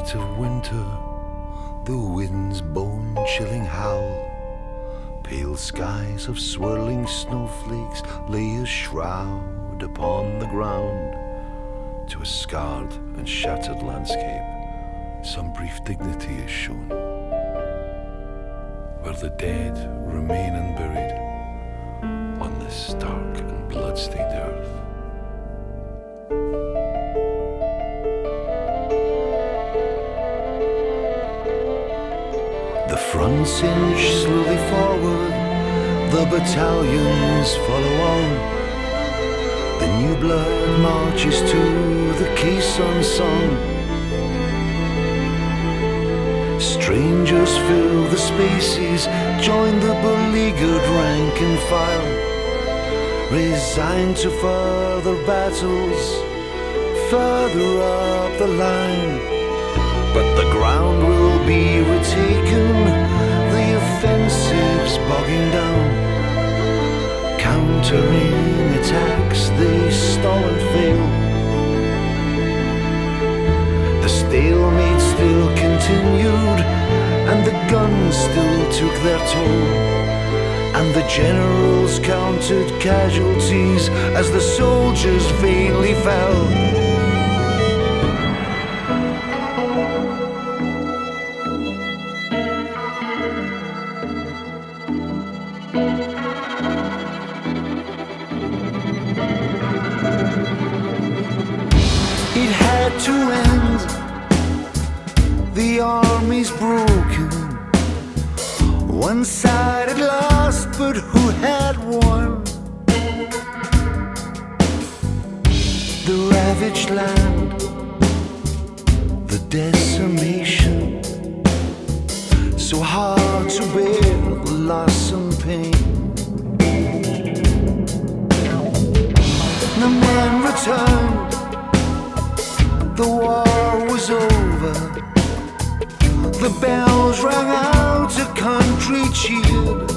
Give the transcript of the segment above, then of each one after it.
night of winter, the wind's bone-chilling howl, pale skies of swirling snowflakes lay a shroud upon the ground. To a scarred and shattered landscape, some brief dignity is shown, where the dead remain unburied on this stark and blood-stained earth. The fronts inch slowly forward, the battalions follow on. The new blood marches to the caisson song. Strangers fill the spaces, join the beleaguered rank and file, resigned to further battles, further up the line. But the ground will be retaken, the offensives bogging down. Countering attacks, they stall and fail. The stalemate still continued, and the guns still took their toll. And the generals counted casualties as the soldiers vainly fell. It had to end, the army's broken. One side had lost, but who had won? The ravaged land, the decimation, so hard to bear the loss and pain. The men returned, the war was over. The bells rang out, a country cheered.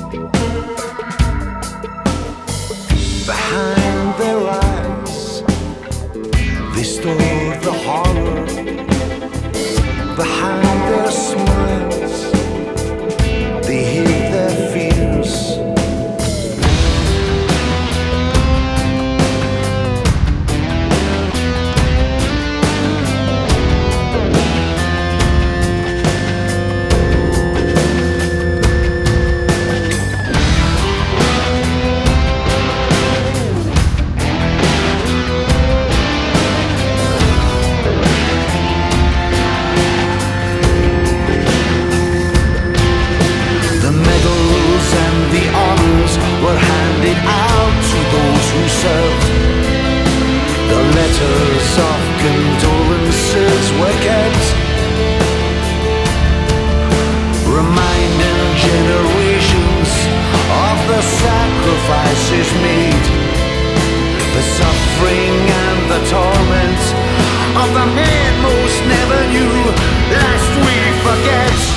Behind their eyes, they stored the horror. Behind their smiles, they hid their fears. The letters of condolences were kept, reminding generations of the sacrifices made, the suffering and the torment of the men most never knew, lest we forget.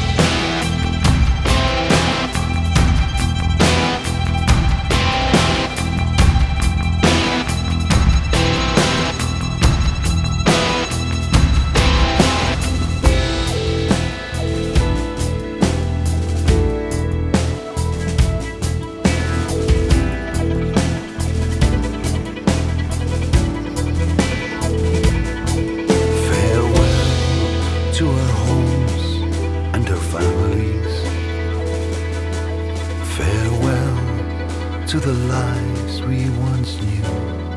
To our homes and our families, farewell to the lives we once knew,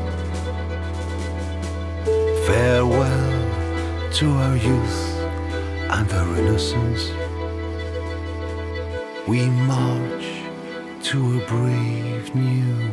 farewell to our youth and our innocence. We march to a brave new